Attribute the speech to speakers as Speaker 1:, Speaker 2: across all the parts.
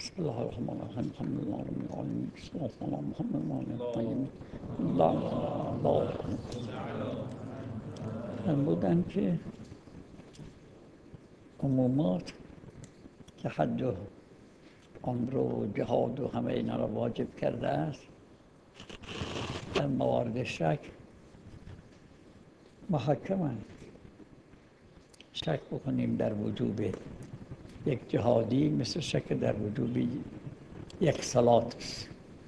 Speaker 1: بسم الله الرحمن الرحیم الحمد لله رب العالمین والصلاة على محمد وعلى آله الطیبین الله فرمودن که عمومات که حج و عمره و جهاد و همه اینا را واجب کرده است در موارد شک محکمند. شک بکنیم در وجوب یک جهادی مثل شک در وجوب یک صلات است.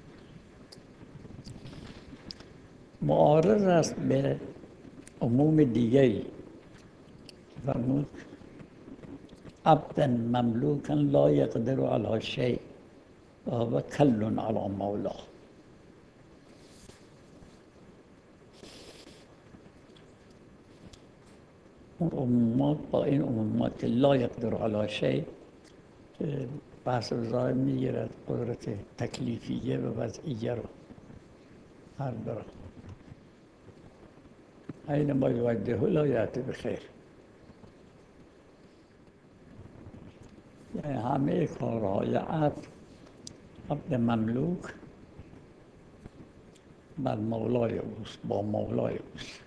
Speaker 1: معارض است به عموم دیگری فرمود عبدا مملوکا لا یقدر علی شیء و هو کل علی مولاه. اون عمومات با این عمومات لا یقدر علی شیء که بحث ظاهر میگیرد قدرت تکلیفیه و وضعیه رو هر دو را اینما یوده لا یأتی بخیر، یعنی همه کارهای عبد مملوک بر مولای اوست، با مولای اوست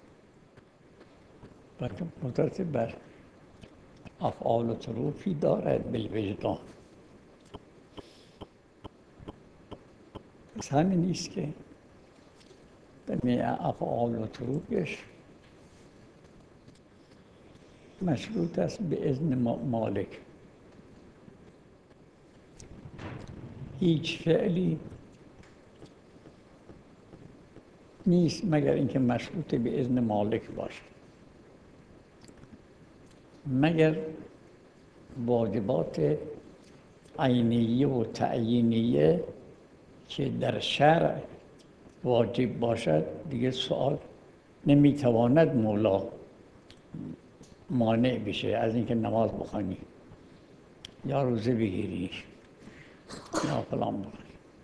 Speaker 1: و که قدرت بر افعال و تروفی دارد بالوجدان. پس همین نیست که جمیع افعال و تروفش مشروط است به اذن مالک. هیچ فعلی نیست مگر اینکه مشروط به اذن مالک باشد، مگر واجبات عینیه و تعیینیه که در شرع واجب باشد دیگه سوال نمیتواند مولا مانع بشه از اینکه نماز بخوانی یا روزه بگیری یا فلان بکنی.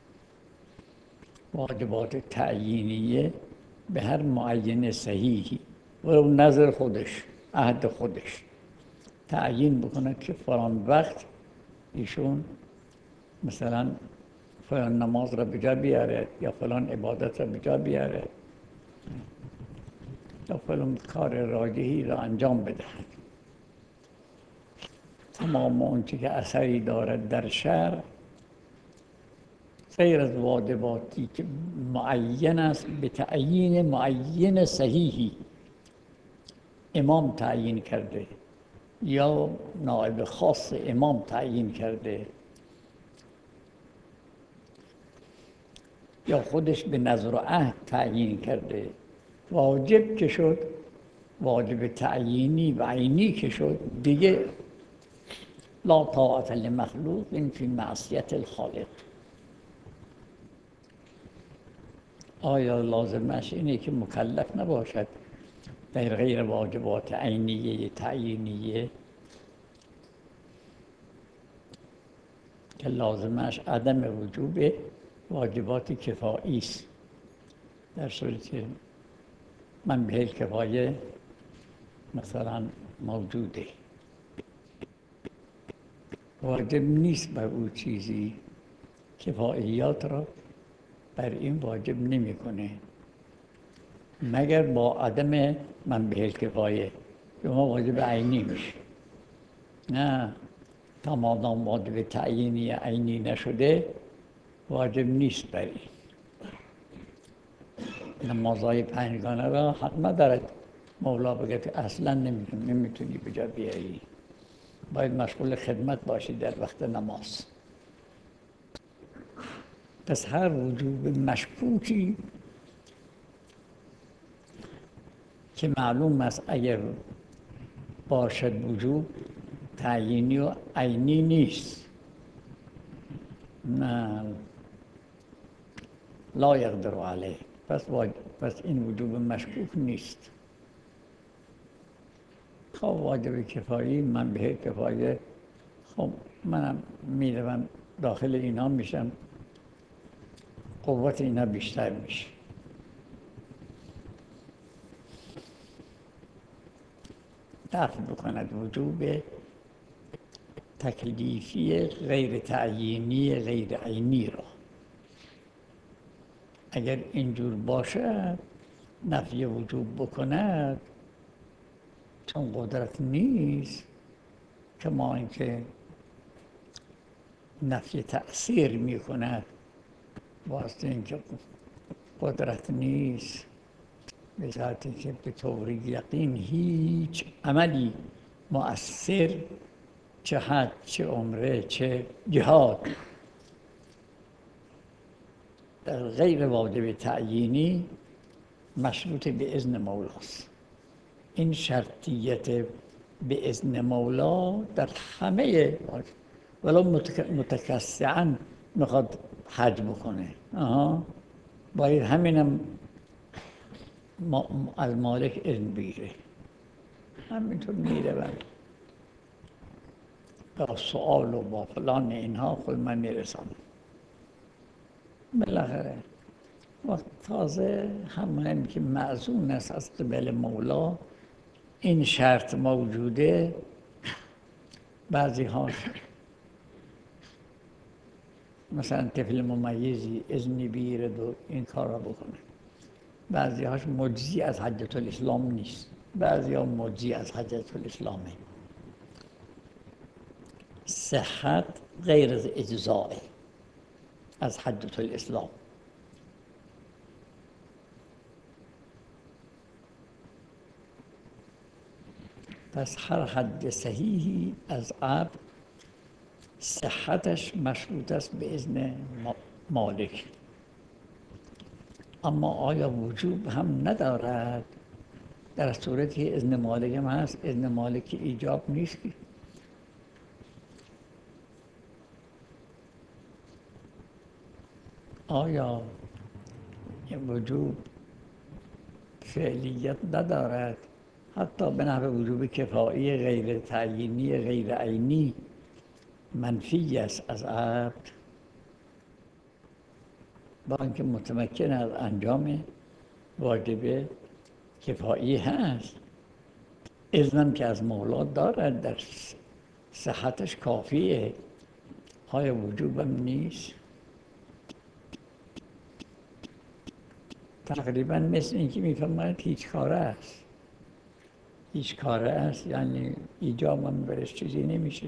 Speaker 1: واجبات تعیینیه به هر معین صحیحی و نظر خودش عهد خودش تعیین بکنه که فلان وقت ایشون مثلا فلان نماز را بجا بیاره یا فلان عبادت را بجا بیاره یا فلان کار راجحی را انجام بدهد. تمام اونچه که اثری دارد در شرع غیر از واجباتی که معین است به تعیین معین صحیحی امام تعیین کرده یا نائب خاص امام تعیین کرده یا خودش به نظر و عهد تعیین کرده، واجب که شد، واجب تعیینی و عینی که شد دیگه لا طاعة لمخلوق فی معصیت الخالق. آیا لازمش اینه که مکلف نباشد در غیر واجبات عینیه تعیینیه که لازمش عدم وجوب واجبات کفایی است، در صورتی که منبع الکفایه مثلا موجوده. واجب نیست بر او چیزی، کفاییات را بر این واجب نمیکنه مگر با عدم منبع الکفایه که ما واجب عینی میشه. نه تا مادام واجب تعیینی عینی نشده واجب نیست بر این. نمازهای پنجگانه را حق ندارد مولا بگه که اصلا نمیتونی بجا بیایی، باید مشغول خدمت باشی در وقت نماز. پس هر وجوب مشکوکی که معلوم است اگر باشد وجوب تعیینی و عینی نیست، نه لا یقدر علیه، پس این وجوب مشکوک نیست. خب واجب کفایی منبع کفایه، خب منم میروم داخل اینا میشم، قوت اینا بیشتر میشه. دفع بکند وجوب تکلیفی غیر تعیینی غیر عینی را. اگر اینجور باشد نفی وجوب بکند، چون قدرت نیست، کما اینکه نفی تأثیر میکند، واسه اینکه قدرت نیست، به ذاتی که به طور یقین هیچ عملی مؤثر، چه حج، چه عمره، چه جهاد، در غیر واجب تعیینی مشروط به اذن مولاست. این شرطیت به اذن مولا در همه ولو متکسعاً میخواد حج بکنه، باید همینم از مالک اذن بگیره. همینطور میره با سؤال و با فلان اینها خود من میرسم. بالاخره وقت تازه همین که معزون است از قبل مولا، این شرط موجوده، بعضی هاش مثلا طفل ممیزی اذنی بگیرد و این کار را بکنه، بعضی هاش مجزی از حجة الاسلام نیست، بعضی ها مجزی از حجة الاسلامه. صحت غیر از اجزاء از حجة الاسلام. پس هر حج صحیحی از عبد صحتش مشروط است به اذن مالک. اما آیا وجوب هم ندارد؟ در صورتی که اذن مالک هم هست، اذن مالک ایجاب نیست. آیا وجوب فعلیت ندارد؟ حتی به نحو وجوب کفایی غیر تعیینی غیر عینی منفی است از عبد، با اینکه متمکن از انجام واجب کفایی هست، اذنم که از مولا دارد، در صحتش کافیه. آیا وجوبم نیست؟ تقریبا مثل اینکه میفهمند هیچ کاره است. هیچ کاره است یعنی ایجابم برش چیزی نمیشه.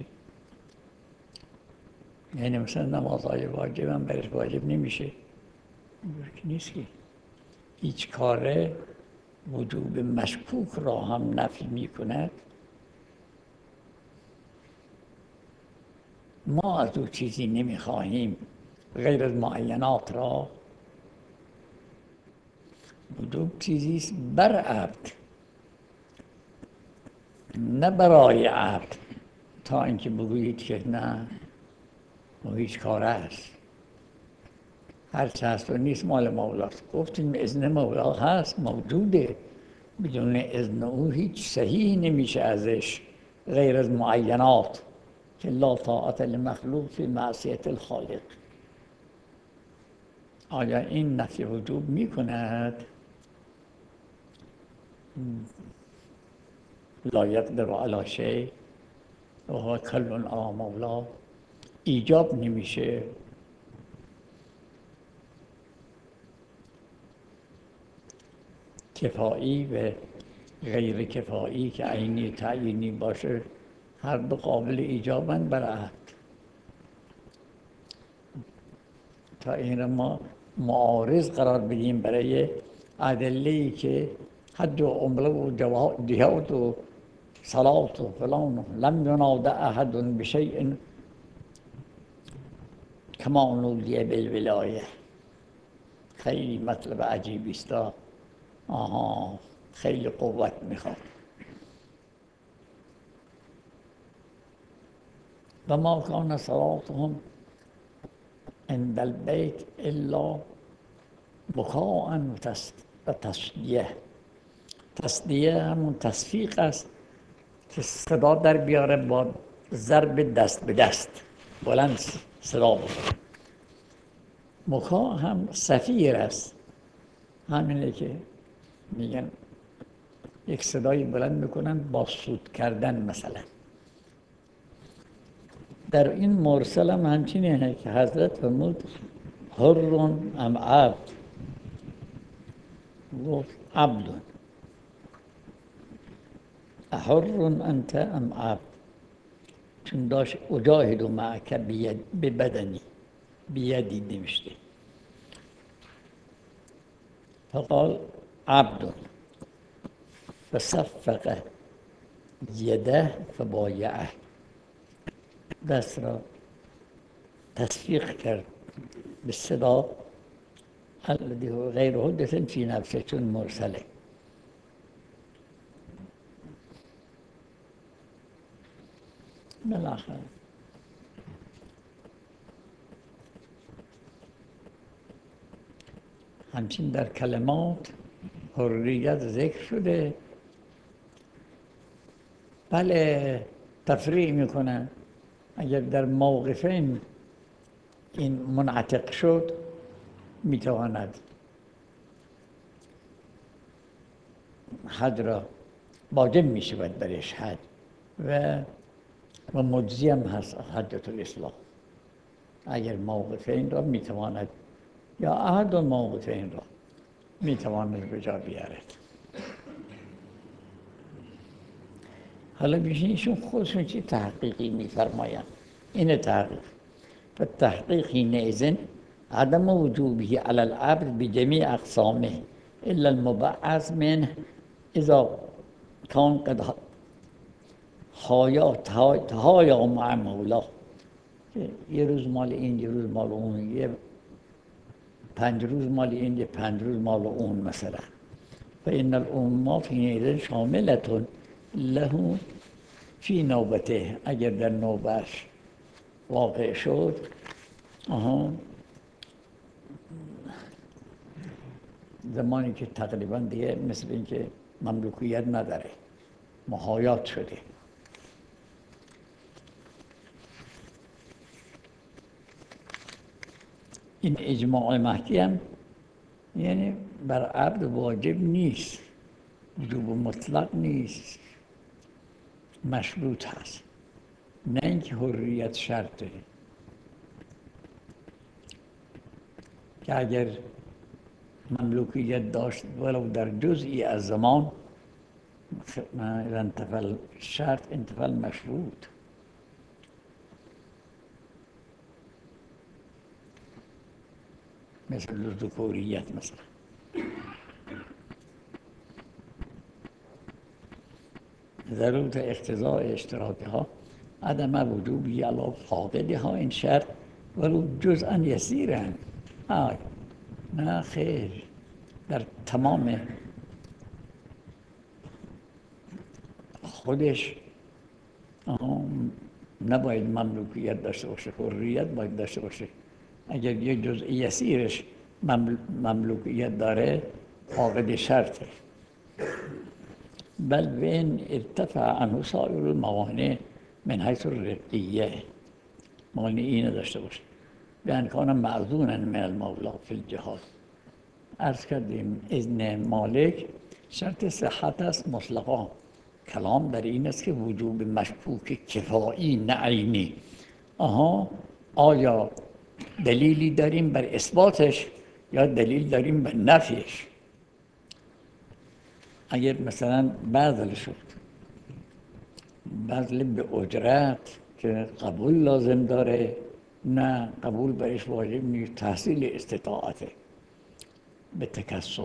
Speaker 1: یعنی مثلا نمازهای واجبم برش واجب نمیشه. اینجور که نیست که هیچ کاره وجوب مشکوک را هم نفی میکند. ما از او چیزی نمیخواهیم غیر از معینات را. وجوب چیزی است بر عبد، نه برای عبد، تا اینکه بگویید که نه و هیچ کاره است، هر چه هست و نیست مال مولاست. گفتیم اذن مولا هست، موجوده، بدون اذن او هیچ صحیح نمیشه ازش غیر از معینات که لا طاعت لمخلوق فی معصیت الخالق. آیا این نفی وجوب میکند؟ لا یقدر علی شیء و هو کل علی مولا، ایجاب نمیشه. کفایی و غیر کفایی که عینی تعیینی باشه، هر دو قابل ایجابند بر عبد. تا این را ما معارض قرار بدیم برای ادله‌ای که حج و عمره و جهاد و صلات و فلان لم یناد احد بشیء کما نودی بالولایه. خیلی مطلب عجیبی است. خیلی قوت میخواد. و ما کان صلاتهم عند البیت الا بکاء و تصدیه. تصدیه همون تصفیق است که صدا در بیاره با ضرب دست به دست، بلند صدا بکنه. مکا هم صفیر است، همینه که میگن یک صدایی بلند میکنن با سود کردن. مثلا در این مرسل هم همچنینه که حضرت فرمود حر ام عبد، گفت عبد، احر انت ام عبد، چون داشت اجاهد معک ببدنی بیدی نوشته، فقال عبد فصفق یده فبایعه، دست را تصفیق کرد به صدا الذی هو غیر حدث فی نفسه، چون مرسله. بالاخره همچین در کلمات حریت ذکر شده. بله تفریع میکنن، اگر در موقفین این منعتق شد میتواند حد را واجب میشود برش حد و مجزی هم هست حجت الاسلام. اگر موقفین را میتواند یا احد موقفین را میتواند به جا بیارد. حالا بیشینشون خودشون چی تحقیقی میفرماین؟ این تحقیق فالتحقیق حینئذ عدم وجوبه علی العبد بجمیع اقسامه الا المبعث منه اذا کان قد تهایا مع مولا، یه روز مال این، یه روز مال اون، یه 5 روز مال این، یه 5 روز مال اون مثلا. فإن الأمة حینئذ شاملة له فی نوبته، اگر در نوبهش واقع شد زمانی که تقریبا دیگه مثل این که مملوکیت نداره، محایات شده. این اجماع مهدی هم یعنی بر عبد واجب نیست، وجوب مطلق نیست، مشروط هست، نه اینکه حریت شرطه. که اگر مملوکیت داشت ولو در جزئی از زمان انتفل شرط انتفل مشروط. مثل ذکوریت مثلا. ضرورت اقتضاء اشتراکها عدم وجوبی علی فاقدها این شرط ولو جزءا یسیرا. نه خیر، در تمام خودش نباید مملوکیت داشته باشه، حریت باید داشته باشه. اگر یه جزء یسیرش مملوکیت داره فاقد شرطه. بل و این ارتفع عنه سایر الموانع من حیث الرقیه، مانعی نداشته باشه. بیان کان معذونا من المولا فی الجهاد. عرض کردیم اذن مالک شرط صحت است مطلقا. کلام در این است که وجوب مشکوک کفایی نه عینی. آیا دلیلی داریم بر اثباتش یا دلیل داریم بر نفیش؟ اگر مثلا بذل شد، بذل به اجرت که قبول لازم داره، نه قبول برش واجب نیست، تحصیل استطاعته به تکسب.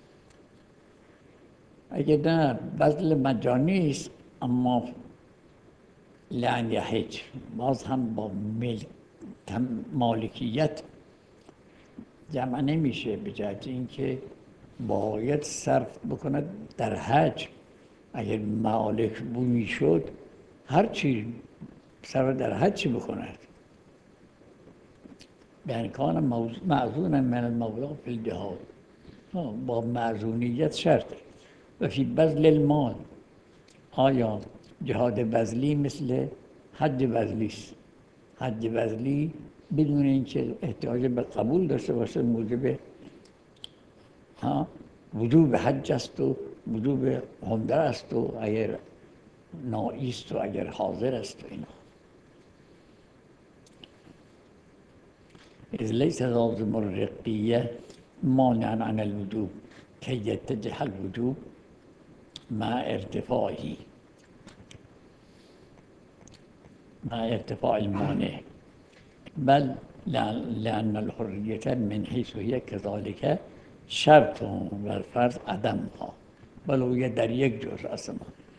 Speaker 1: اگر نه بذل مجانی است اما لعن یحج، باز هم با مالکیت جمع نمیشه، به جهت اینکه باید صرف بکند در حج. اگر مالک بومی شد هر چی صرف در حج بکند. بیان کان معذونا من المولا فی الجهاد، با معذونیت شرطه. و فی بذل المال، آیا جهاد بذلی مثل حج بذلی است؟ حج بذلی بدون اینکه احتیاج به قبول داشته باشه موجب وجوب حج است و وجوب عمره است و اگر نائی است و اگر حاضر است و اینا. إذ ليس لازم الرقية مانعا عن الوجوب كي يتجه الوجوب مع ارتفاعه مع ارتفاع المانع، بل لأن الحرية من حيث هي كذلك شرط والفرض عدمها ولو در یک جزء أصلا،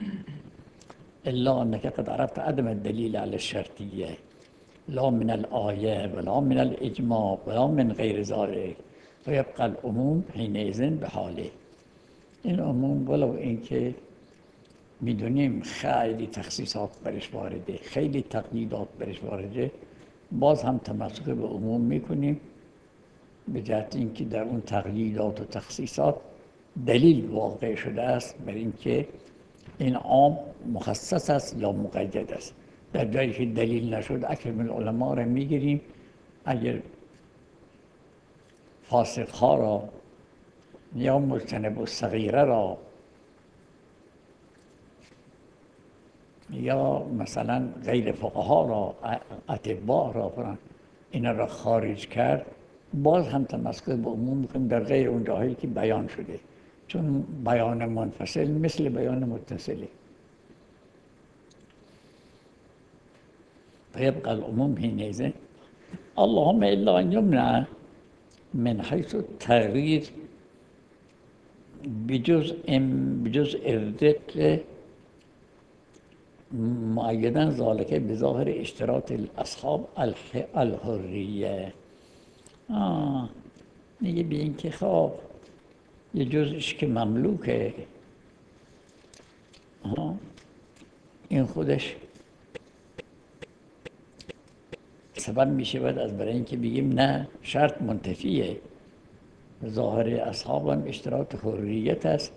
Speaker 1: إلا أنك قد عرفت عدم الدليل على الشرطية لا من الآية ولا من الإجماع ولا من غير ذلك، ويبقى العموم حينئذ بحاله. این عموم ولو اینکه میدونیم خیلی تخصیصات برش وارده، خیلی تقییدات برش وارده، باز هم تمسک به عموم میکنیم به جهت اینکه در اون تقییدات و تخصیصات دلیل واقع شده است بر اینکه این عام مخصص است یا مقید است. در جایی که دلیل نشد اکرم العلماء را میگیریم، اگر فاسقها را یا مجتنب الصغیره را یا مثلا غیر فقها را اطباء را اینا را خارج کرد، باز هم تمسک به عموم میکنیم در غیر اون جاهایی که بیان شده، چون بیان منفصل مثل بیان متصله. فيبقى العموم حينئذ اللهم إلا أن يمنع من حيث التغيير بجزء الرق مؤيدا ذلك بظاهر اشتراط الأصحاب الحرية. میگه به این که خب یه جزش که مملوکه، این خودش سبب میشه باید از برای اینکه بگیم نه شرط منتفیه، ظاهر اصحاب هم اشتراط حریت است.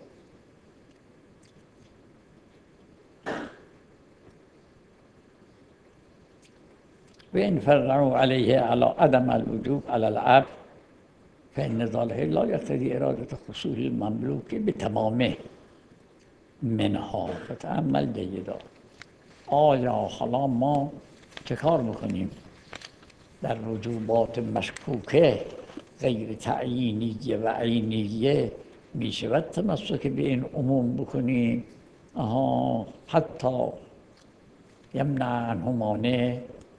Speaker 1: و این فرعوا علیه علی عدم الوجوب علی العبد فإن ذلك لا يقتضي إرادة حصول المملوك بتمامه منها. فتأمل جیدا. آیا حالا ما چه کار میکنیم در وجوبات مشکوکه غیر تعیینیه و عینیه میشود تمسک به این عموم بکنیم حتی یمنع عنه مانع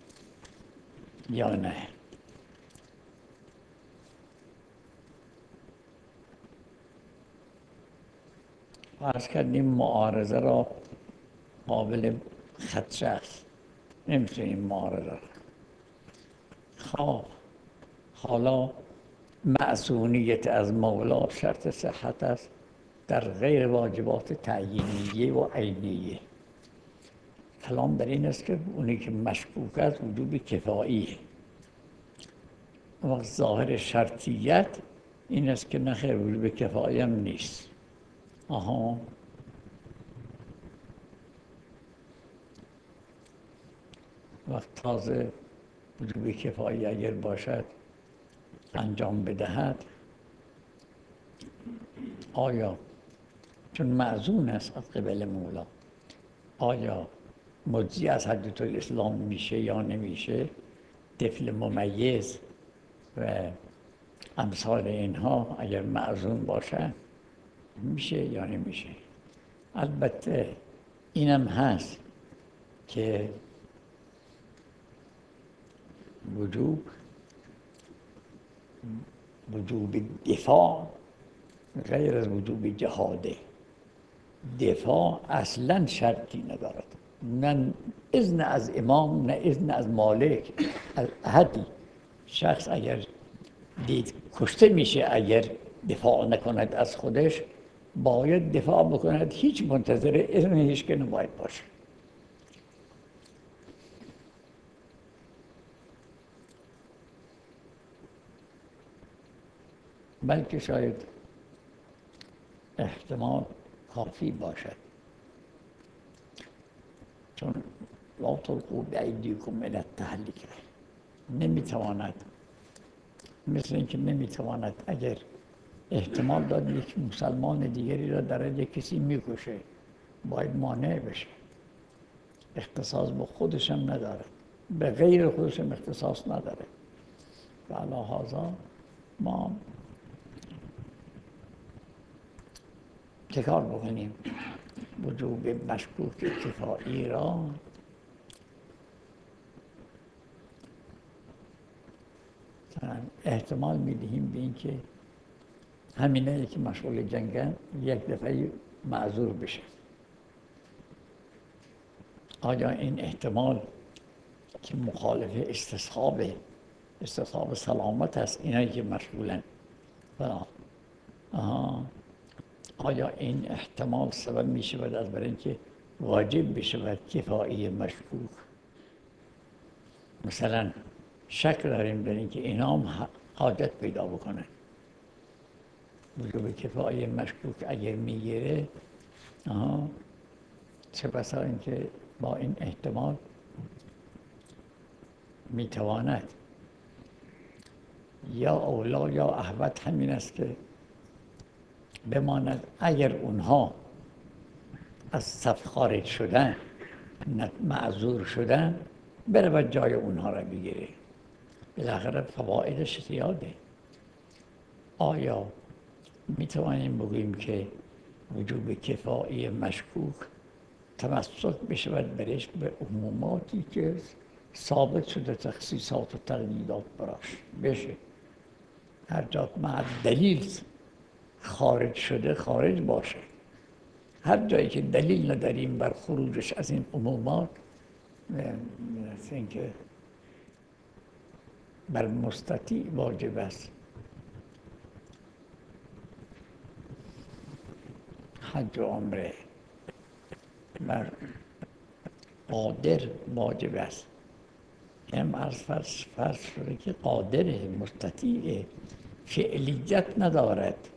Speaker 1: یا نه؟ فرض کردیم معارضه را قابل خدشه است، نمیتونیم معارضه را. خب حالا معصونیت از مولا شرط صحت است در غیر واجبات تعیینیه و عینیه. کلام بر این است که اونی که مشکوک است وجوب کفاییه. وقت ظاهر شرطیت این است که نخیر وجوب کفایی هم نیست. وقت تازه وجوب کفایی اگر باشد انجام بدهد، آیا چون معزون است از قبل مولا آیا مجزی از حجت الاسلام میشه یا نمیشه؟ طفل ممیز و امثال اینها اگر معزون باشه میشه یا نمیشه؟ البته اینم هست که وجوب دفاع غیر از وجوب جهاده. دفاع اصلا شرطی ندارد، نه اذن از امام نه اذن از مالک، از احدی. شخص اگر دید کشته میشه اگر دفاع نکند از خودش، باید دفاع بکند، هیچ منتظر اذن هیچ که نباید باشه. بلکه شاید احتمال کافی باشد، چون لا تلقوا بأیدیکم الی التهلکه، نمیتواند، مثل اینکه نمیتواند اگر احتمال داد یک مسلمان دیگری را در یک کسی میکشه باید مانع بشه. اختصاص به خودش هم نداره، به غیر خودش هم اختصاص نداره. و علی هذا ما چه کار بکنیم؟ وجوب مشکوک کفایی را احتمال میدهیم به اینکه همینه که مشغول جنگن یک دفعه معذور بشه. آیا این احتمال که مخالف استصحاب سلامت است اینایی که مشغولن آیا این احتمال سبب می شود از برای اینکه واجب بشود کفایی مشکوک؟ مثلا شک داریم در اینکه اینا هم حاجت پیدا بکنن، وجوب کفایی مشکوک اگر میگیره چه بسا اینکه با این احتمال میتواند یا اولا یا احوط همین است که بماند اگر اونها از صف خارج شدن، معذور شدن، برود جای اونها را بگیره. بالاخره فوایدش زیاده. آیا میتوانیم بگوییم که وجوب کفایی مشکوک تمسک بشود برش به عموماتی که ثابت شده تخصیصات و تقییدات براش بشه؟ هر جا مع دلیل خارج شده خارج باشه. هر جایی که دلیل نداریم بر خروجش از این عمومات، اینکه بر مستطیع واجب است. حج و عمره بر قادر واجب است. هم از فرض شده که قادره، مستطیعه، فعلیت ندارد،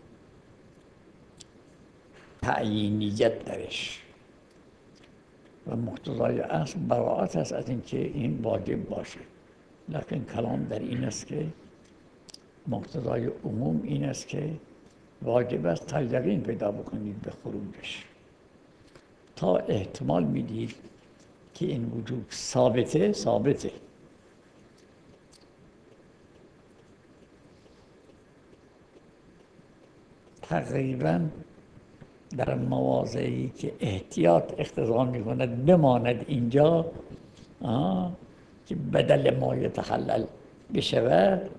Speaker 1: تعیینیت درش و مقتضای اصل براءت است از اینکه این واجب باشه. لکن کلام در این است که مقتضای عموم این است که واجب است تا یقین پیدا بکنید به خروجش. تا احتمال میدید که این وجوب ثابته. تقریبا در مواضعی که احتیاط اقتضا میکند بماند اینجا که بدل ما یتحلل بشود،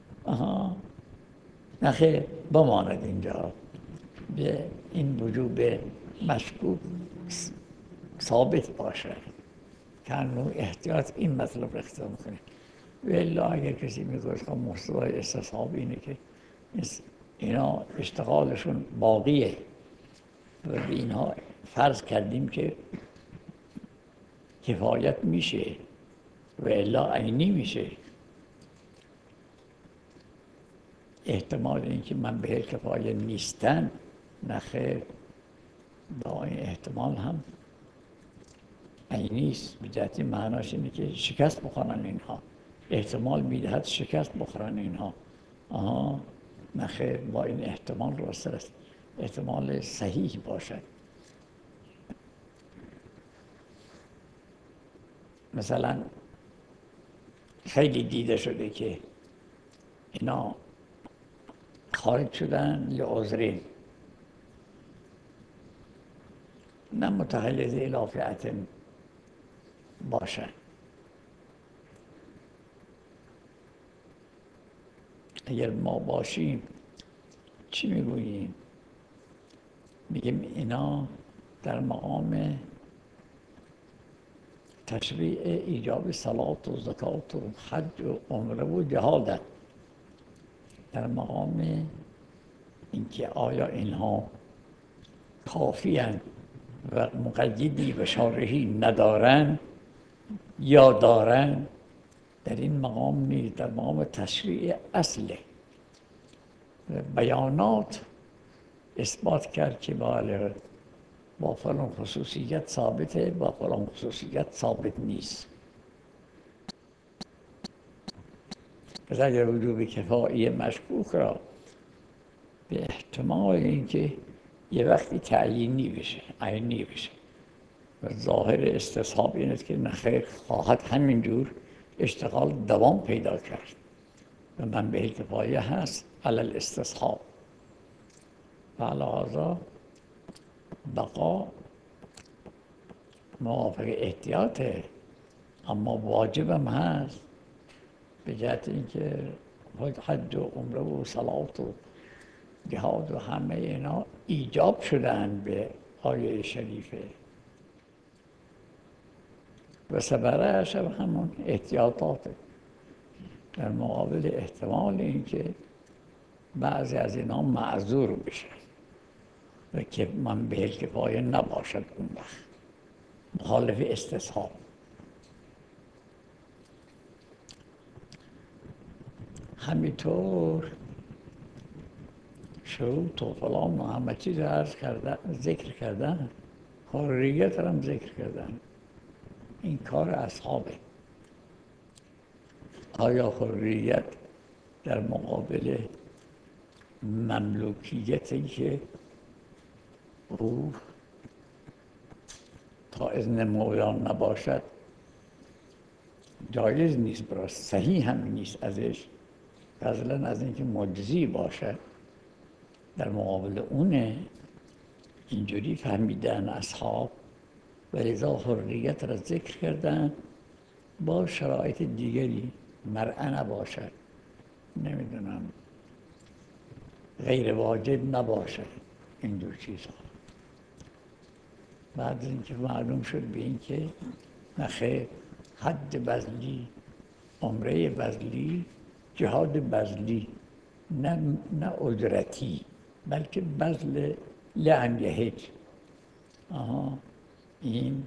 Speaker 1: نخیر بماند اینجا، به این وجوب مشکوک ثابت باشه که نوع احتیاط این مطلب رو اقتضا میکنه. والا اگر کسی میگوید که مقتضای استصحاب اینه که اینا اشتغالشون باقیه و به اینها فرض کردیم که کفایت میشه و الا عینی میشه، احتمال اینکه من به کفایه نیستن، نخیر، با این احتمال هم عینی است. به جهت معناش اینه که شکست بخورن اینها، احتمال میدهد شکست بخورن اینها. نخیر، با این احتمال راست است، احتمال صحیح باشد. مثلا خیلی دیده شده که اینا خارج شدن یا عذرین، نه متحلز الی فئة باشن. اگر ما باشیم چی میگوییم؟ میگیم اینا در مقام تشریع ایجاب صلات و زکات و حج و عمره و جهاد، در مقام اینکه آیا اینها کافی‌اند و مقیدی و شارحی ندارن یا دارن، در این مقام نیست، در مقام تشریع اصله. بیانات اثبات کرد که بله با فلان خصوصیت ثابته، با فلان خصوصیت ثابت نیست. پس اگر وجوب کفایی مشکوک را به احتمال اینکه یه وقتی تعیینی بشه، عینی بشه و ظاهر استصحاب این است که نخیر خواهد همینجور اشتغال دوام پیدا کرد و منبع کفایه هست علی الاستصحاب و علی هذا بقا موافق احتیاطه، اما واجبم هست به جهت اینکه حج و عمره و صلات و جهاد و همه اینا ایجاب شدن به آیه شریفه و سبرهش هم همون احتیاطاته در مقابل احتمال اینکه بعضی از اینا معذور بشه و که منبع کفایه نباشد اون وقت مخالف استصحاب. همینطور شروط و فلان و همه چیز عرض کردن، ذکر کردن، حریت هم ذکر کردن. این کار اصحابه. آیا حریت در مقابل مملوکیتی که او تا اذن مولا نباشد جایز نیست، برای صحیح هم نیست ازش، فضلا از اینکه مجزی باشد در مقابل اونه. اینجوری فهمیدن اصحاب و لذا حریت را ذکر کردن با شرایط دیگری، مرعه نباشد، نمیدونم غیر واجب نباشد، این دو چیزها. بعد از اینکه معلوم شد به اینکه نخیر، حج بذلی، عمره بذلی، جهاد بذلی، نه اجرتی، بلکه بذل لعن یهج، این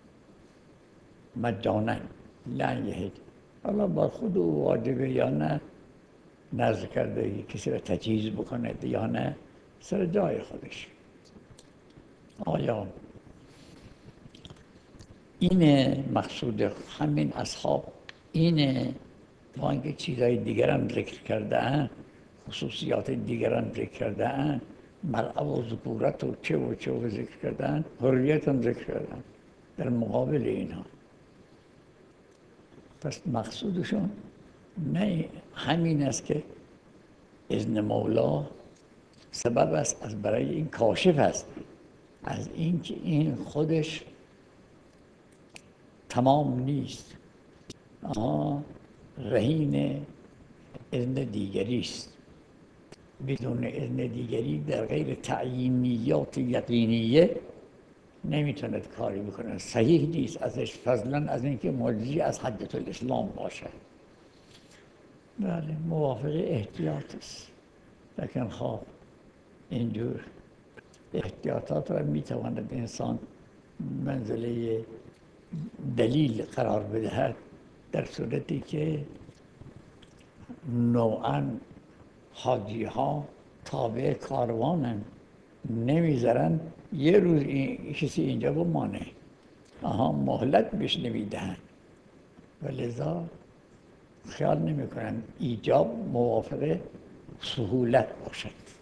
Speaker 1: مجانا لعن یهج. حالا بر خود او واجبه یا نه، نظر کرده کسی را تجهیز بکنه یا نه، سر جای خودش. آیا اینه مقصود همین اصحاب؟ اینه با اینکه چیزهای دیگر هم ذکر کرده، خصوصیات دیگر هم ذکر کرده، مرعه و ذکورت و چه و ذکر کردن، حریت هم ذکر کردن در مقابل اینها. پس مقصودشون نه همین است که اذن مولا سبب است از برای این کاشف است از این که این خودش تمام نیست، رهین اذن دیگری است. بدون اذن دیگری در غیر تعیینیات یقینیه نمیتوند کاری بکنه، صحیح نیست ازش، فضلا از اینکه مجزی از حجة الاسلام باشه. بله، موافق احتیاط است، لیکن خواه اینجور احتیاطات را میتواند انسان منزله دلیل قرار بدهد در صورتی که نوعاً حاجی ها تابع کاروانن، نمیذارن یه روز کسی اینجا بمانه، مهلت بهش نمیدهن و لذا خیال نمیکنن ایجاب موافق سهولت باشد.